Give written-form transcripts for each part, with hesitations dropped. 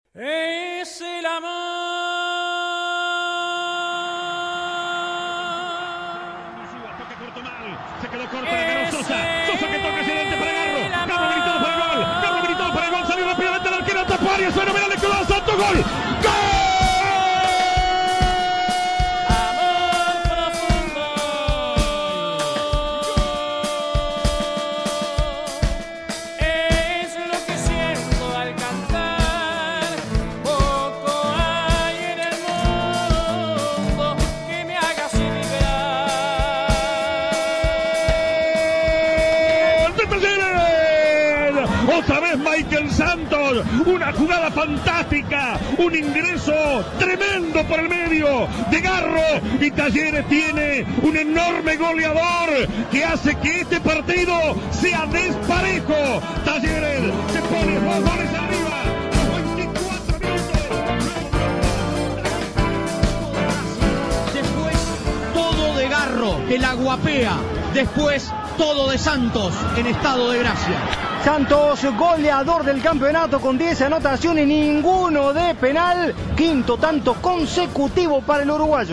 Es el amor. Toca corto mal. Se quedó corto, la ganó Sosa. Sosa que toca hacia adelante para Garro. Garro gritó para el gol. Garro gritó para el gol. Salió rápidamente el arquero. Tapó Arias. Fenomenal. Le quedó a Santos. Gol. ¡Gol! Otra vez Michael Santos, una jugada fantástica, un ingreso tremendo por el medio de Garro, y Talleres tiene un enorme goleador que hace que este partido sea desparejo. Talleres se pone 2 goles arriba a 24 minutos. Después todo de Garro, que la guapea. Después todo de Santos en estado de gracia. Santos, goleador del campeonato con 10 anotaciones, ninguno de penal. 5º tanto consecutivo para el uruguayo.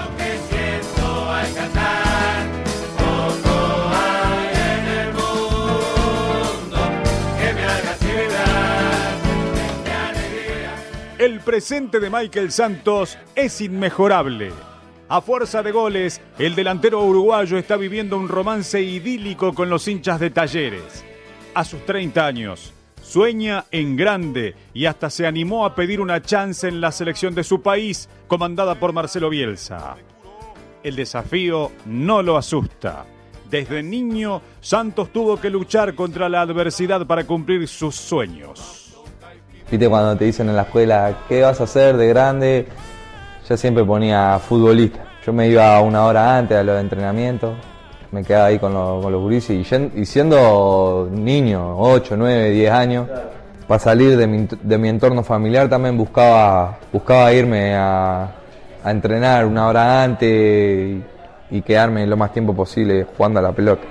El presente de Michael Santos es inmejorable. A fuerza de goles, el delantero uruguayo está viviendo un romance idílico con los hinchas de Talleres. A sus 30 años, sueña en grande y hasta se animó a pedir una chance en la selección de su país, comandada por Marcelo Bielsa. El desafío no lo asusta. Desde niño, Santos tuvo que luchar contra la adversidad para cumplir sus sueños. Viste cuando te dicen en la escuela, ¿qué vas a hacer de grande? Yo siempre ponía futbolista. Yo me iba 1 hora antes a los entrenamientos. Me quedaba ahí con los gurises y siendo niño, 8, 9, 10 años, para salir de mi entorno familiar también buscaba irme a entrenar 1 hora antes y quedarme lo más tiempo posible jugando a la pelota.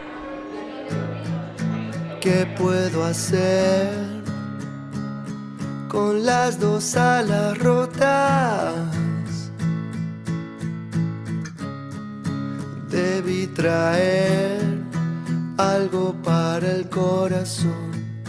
¿Qué puedo hacer con las 2 alas rotas? Debí traer algo para el corazón.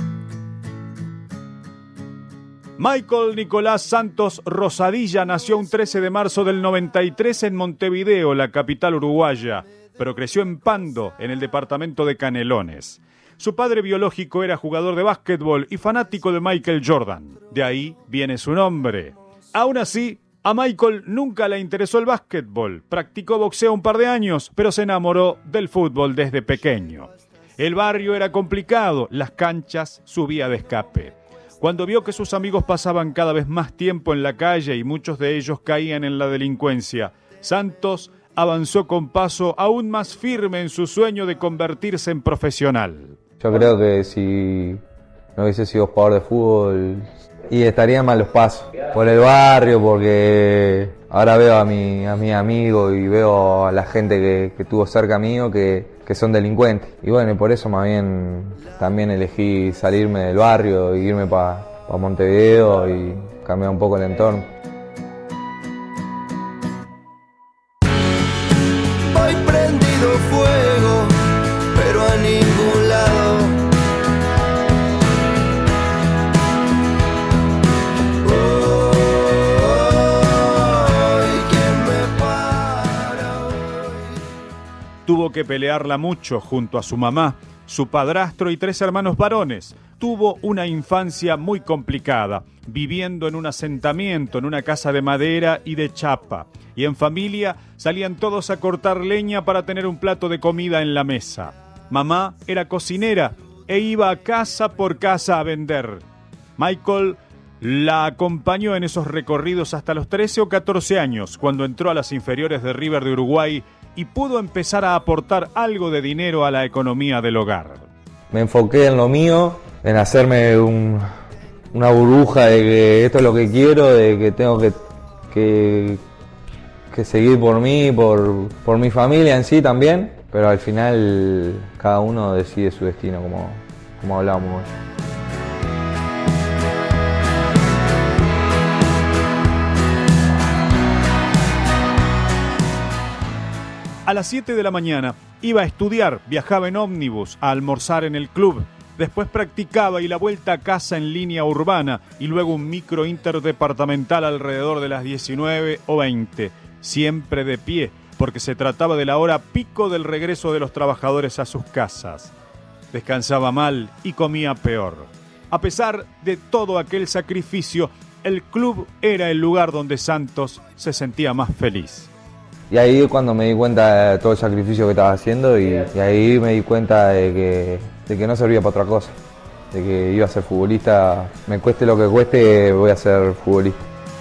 Michael Nicolás Santos Rosadilla nació un 13 de marzo del 93 en Montevideo, la capital uruguaya, pero creció en Pando, en el departamento de Canelones. Su padre biológico era jugador de básquetbol y fanático de Michael Jordan. De ahí viene su nombre. Aún así, a Michael nunca le interesó el básquetbol. Practicó boxeo un par de años, pero se enamoró del fútbol desde pequeño. El barrio era complicado, las canchas su vía de escape. Cuando vio que sus amigos pasaban cada vez más tiempo en la calle y muchos de ellos caían en la delincuencia, Santos avanzó con paso aún más firme en su sueño de convertirse en profesional. Yo creo que si no hubiese sido jugador de fútbol y estaría en malos pasos por el barrio, porque ahora veo a mis amigos y veo a la gente que tuvo cerca mío que son delincuentes. Y bueno, y por eso más bien también elegí salirme del barrio e irme para Montevideo y cambiar un poco el entorno. Voy prendido fuego, pero a ningún lado. Tuvo que pelearla mucho junto a su mamá, su padrastro y 3 hermanos varones. Tuvo una infancia muy complicada, viviendo en un asentamiento, en una casa de madera y de chapa. Y en familia salían todos a cortar leña para tener un plato de comida en la mesa. Mamá era cocinera e iba casa por casa a vender. Michael la acompañó en esos recorridos hasta los 13 o 14 años, cuando entró a las inferiores de River de Uruguay y pudo empezar a aportar algo de dinero a la economía del hogar. Me enfoqué en lo mío, en hacerme una burbuja de que esto es lo que quiero, de que tengo que seguir por mí, por mi familia en sí también, pero al final cada uno decide su destino, como hablábamos hoy. A las 7 de la mañana iba a estudiar, viajaba en ómnibus, a almorzar en el club. Después practicaba y la vuelta a casa en línea urbana y luego un micro interdepartamental alrededor de las 19 o 20. Siempre de pie, porque se trataba de la hora pico del regreso de los trabajadores a sus casas. Descansaba mal y comía peor. A pesar de todo aquel sacrificio, el club era el lugar donde Santos se sentía más feliz. Y ahí cuando me di cuenta de todo el sacrificio que estaba haciendo y ahí me di cuenta de que no servía para otra cosa, de que iba a ser futbolista, me cueste lo que cueste, voy a ser futbolista.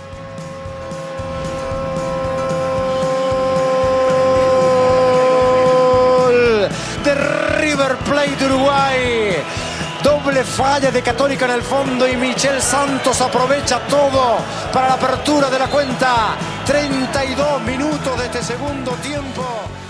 Gol de River Plate de Uruguay. Doble falla de Católica en el fondo y Michel Santos aprovecha todo para la apertura de la cuenta. 32 minutos de este segundo tiempo.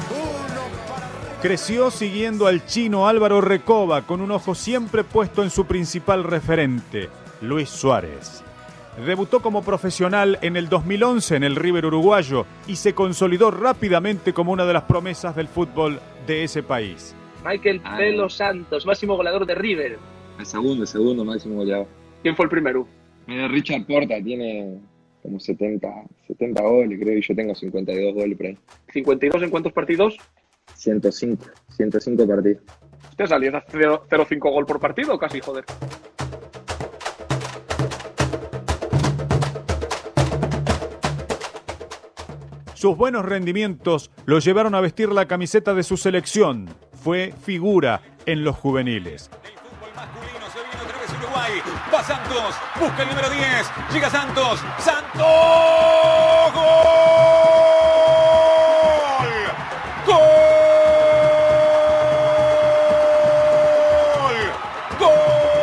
Creció siguiendo al chino Álvaro Recoba con un ojo siempre puesto en su principal referente, Luis Suárez. Debutó como profesional en el 2011 en el River uruguayo y se consolidó rápidamente como una de las promesas del fútbol de ese país. Michael Pelo Santos, máximo goleador de River. El segundo máximo goleador. ¿Quién fue el primero? Richard Porta tiene como 70 goles, creo, y yo tengo 52 goles por ahí. ¿52 en cuántos partidos? 105 partidos. ¿Usted salía a 0,5 gol por partido o casi, joder? Sus buenos rendimientos lo llevaron a vestir la camiseta de su selección. Fue figura en los juveniles. El fútbol masculino se viene otra vez Uruguay. Va Santos, busca el número 10. Llega Santos. ¡Santos! ¡Gol! ¡Gol! ¡Gol!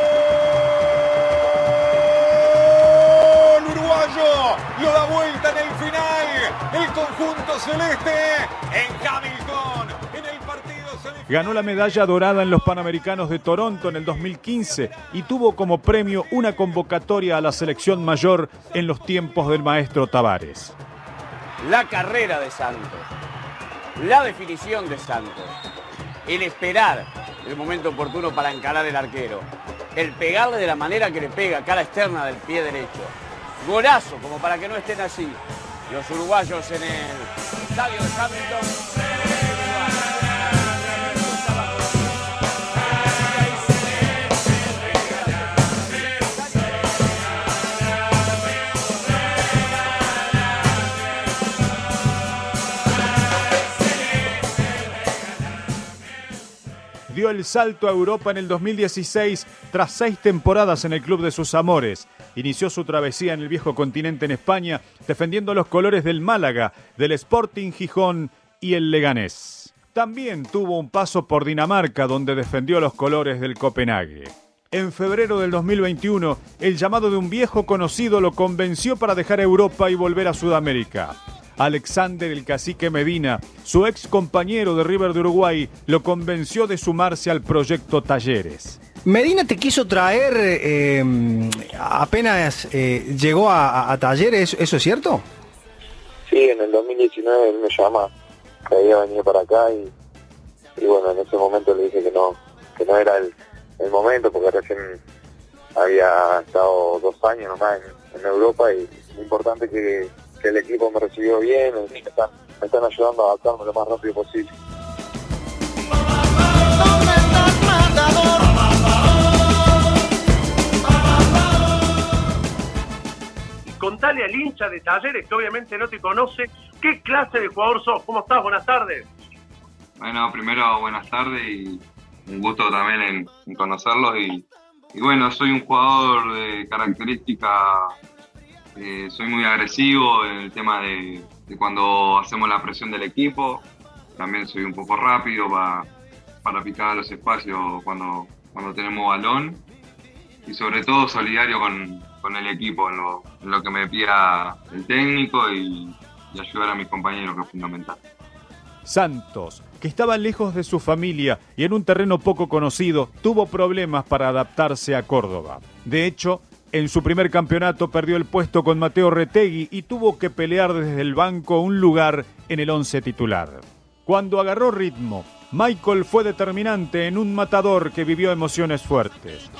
Uruguayo lo da vuelta en el final. El conjunto celeste en Hamilton. En el partido semifinal. Ganó la medalla dorada en los Panamericanos de Toronto en el 2015 y tuvo como premio una convocatoria a la selección mayor en los tiempos del maestro Tavares. La carrera de Santos, la definición de Santos, el esperar el momento oportuno para encarar el arquero, el pegarle de la manera que le pega, cara externa del pie derecho. Golazo, como para que no estén así los uruguayos en el estadio de Hamilton. Dio el salto a Europa en el 2016 tras 6 temporadas en el club de sus amores. Inició su travesía en el viejo continente en España, defendiendo los colores del Málaga, del Sporting Gijón y el Leganés. También tuvo un paso por Dinamarca, donde defendió los colores del Copenhague. En febrero del 2021, el llamado de un viejo conocido lo convenció para dejar Europa y volver a Sudamérica. Alexander el Cacique Medina, su ex compañero de River de Uruguay, lo convenció de sumarse al proyecto Talleres. Medina te quiso traer apenas llegó a Talleres, ¿eso es cierto? Sí, en el 2019 él me llama, que había venido para acá y bueno, en ese momento le dije que no era el momento, porque recién había estado 2 años nomás en Europa y es importante que el equipo me recibió bien, me están ayudando a adaptarme lo más rápido posible. Contale al hincha de Talleres, que obviamente no te conoce, ¿qué clase de jugador sos? ¿Cómo estás? Buenas tardes. Bueno, primero buenas tardes y un gusto también en conocerlos y bueno, soy un jugador de característica. Soy muy agresivo en el tema de cuando hacemos la presión del equipo. También soy un poco rápido para picar los espacios cuando tenemos balón. Y sobre todo solidario con el equipo en lo que me pida el técnico y ayudar a mis compañeros, que es fundamental. Santos, que estaba lejos de su familia y en un terreno poco conocido, tuvo problemas para adaptarse a Córdoba. De hecho, en su primer campeonato perdió el puesto con Mateo Retegui y tuvo que pelear desde el banco un lugar en el 11 titular. Cuando agarró ritmo, Michael fue determinante en un matador que vivió emociones fuertes.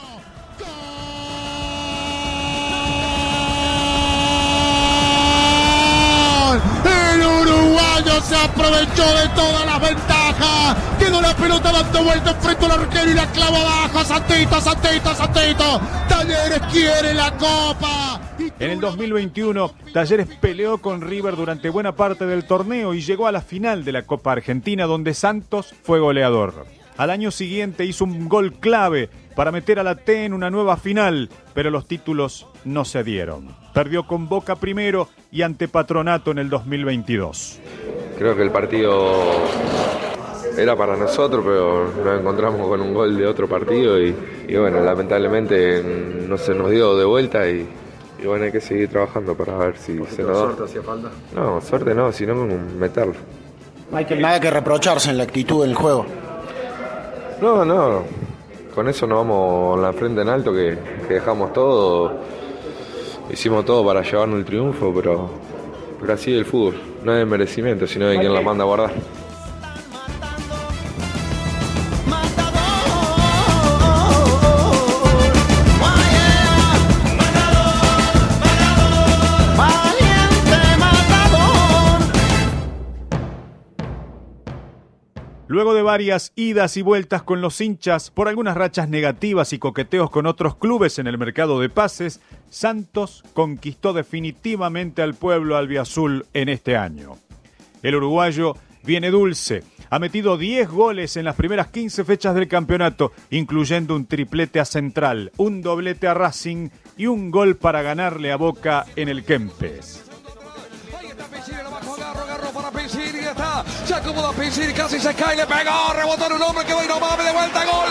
El uruguayo se aprovechó de todas las ventajas. Quedó la pelota dando vueltas frente al arquero y la clava abajo. Santito, Santito, Santito. Talleres quiere la copa. En el 2021, Talleres peleó con River durante buena parte del torneo y llegó a la final de la Copa Argentina, donde Santos fue goleador. Al año siguiente hizo un gol clave para meter a la T en una nueva final, pero los títulos no se dieron. Perdió con Boca primero y ante Patronato en el 2022. Creo que el partido era para nosotros, pero nos encontramos con un gol de otro partido y bueno, lamentablemente no se nos dio de vuelta y bueno, hay que seguir trabajando para ver si se nos da. ¿Suerte hacía falta? No, suerte no, sino meterlo. Michael, nada que reprocharse en la actitud del juego. No, con eso nos vamos con la frente en alto, que dejamos todo, hicimos todo para llevarnos el triunfo, pero así es el fútbol, no es de merecimiento, sino de quien la manda a guardar. Luego de varias idas y vueltas con los hinchas por algunas rachas negativas y coqueteos con otros clubes en el mercado de pases, Santos conquistó definitivamente al pueblo albiazul en este año. El uruguayo viene dulce, ha metido 10 goles en las primeras 15 fechas del campeonato, incluyendo un triplete a Central, un doblete a Racing y un gol para ganarle a Boca en el Kempes. Se acomoda Pincini, casi se cae, le pegó, rebotó en un hombre que va y no mames, de vuelta, gol.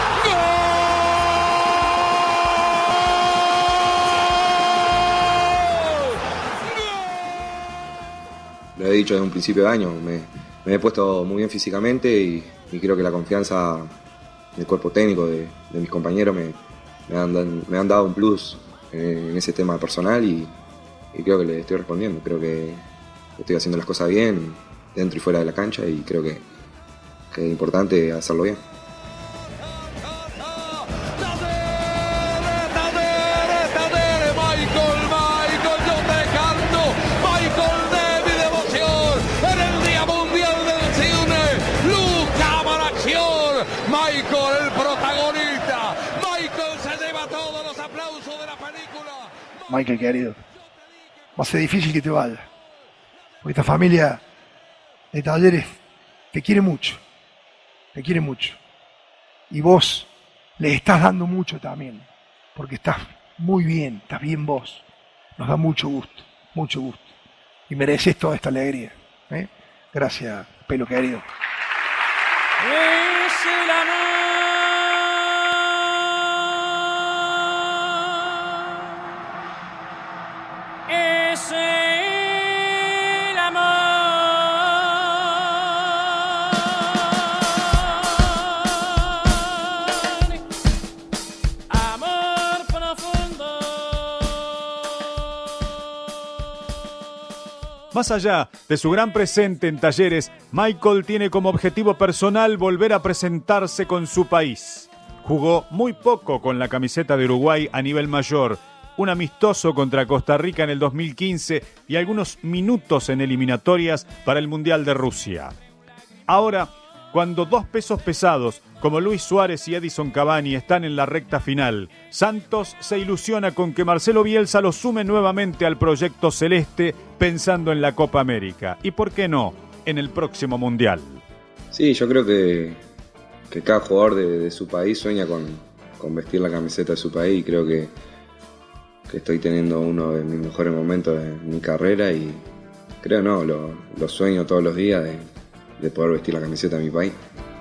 Lo he dicho desde un principio de año, me he puesto muy bien físicamente y creo que la confianza del cuerpo técnico, de mis compañeros, me han dado un plus en ese tema personal y creo que le estoy respondiendo, creo que estoy haciendo las cosas bien, dentro y fuera de la cancha, y creo que es importante hacerlo bien. Michael, yo te canto, Michael de mi devoción, en el Día Mundial del Cine, Luz, cámara, acción, Michael el protagonista, Michael se lleva todos los aplausos de la película. Michael, querido, va a ser difícil que te vayas, porque esta familia de Talleres te quiere mucho, y vos le estás dando mucho también, porque estás muy bien, estás bien vos, nos da mucho gusto, y mereces toda esta alegría, ¿eh? Gracias, Pelo querido. Es el amor. Es el amor. Amor profundo. Más allá de su gran presente en Talleres, Michael tiene como objetivo personal volver a presentarse con su país. Jugó muy poco con la camiseta de Uruguay a nivel mayor, un amistoso contra Costa Rica en el 2015 y algunos minutos en eliminatorias para el Mundial de Rusia. Ahora, cuando dos pesos pesados como Luis Suárez y Edison Cavani están en la recta final, Santos se ilusiona con que Marcelo Bielsa lo sume nuevamente al proyecto celeste pensando en la Copa América y, ¿por qué no?, en el próximo Mundial. Sí, yo creo que cada jugador de su país sueña con vestir la camiseta de su país, y creo que estoy teniendo uno de mis mejores momentos de mi carrera y creo lo sueño todos los días de poder vestir la camiseta de mi país.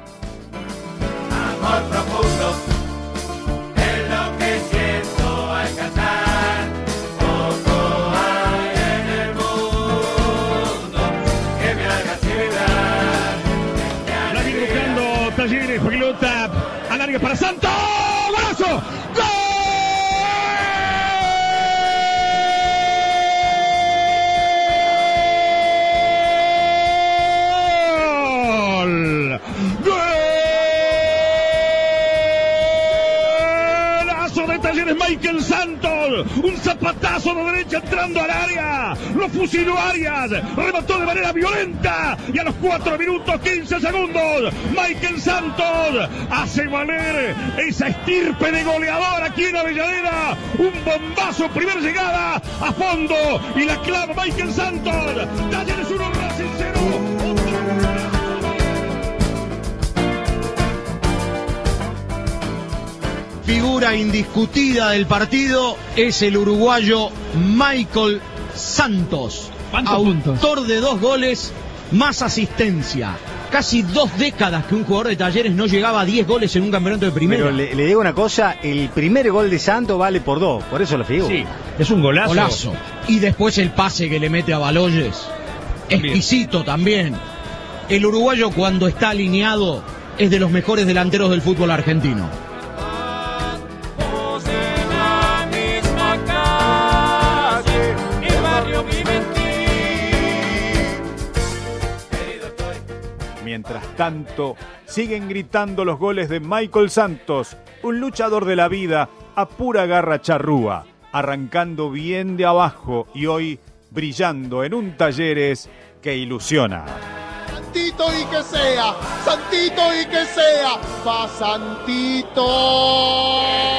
Amor profundo es lo que siento al cantar. Poco hay en el mundo que me haga vibrar. La viene buscando Talleres, pelota alarga para Santos. ¡Golazo! Santos. Un zapatazo de derecha entrando al área. Lo fusiló Arias. Remató de manera violenta. Y a los 4 minutos 15 segundos, Michael Santos hace valer esa estirpe de goleador aquí en Avellaneda. Un bombazo, primera llegada a fondo. Y la clava Michael Santos. Talleres 1, Racing 0. Figura indiscutida del partido es el uruguayo Michael Santos, autor de 2 goles más asistencia. Casi 2 décadas que un jugador de Talleres no llegaba a 10 goles en un campeonato de primera. Pero le digo una cosa, el primer gol de Santos vale por 2, por eso lo figuro. Sí, es un golazo. Y después el pase que le mete a Baloyes, exquisito también. El uruguayo cuando está alineado es de los mejores delanteros del fútbol argentino. Mientras tanto, siguen gritando los goles de Michael Santos, un luchador de la vida a pura garra charrúa, arrancando bien de abajo y hoy brillando en un Talleres que ilusiona. Santito y que sea, Santito y que sea, va Santito.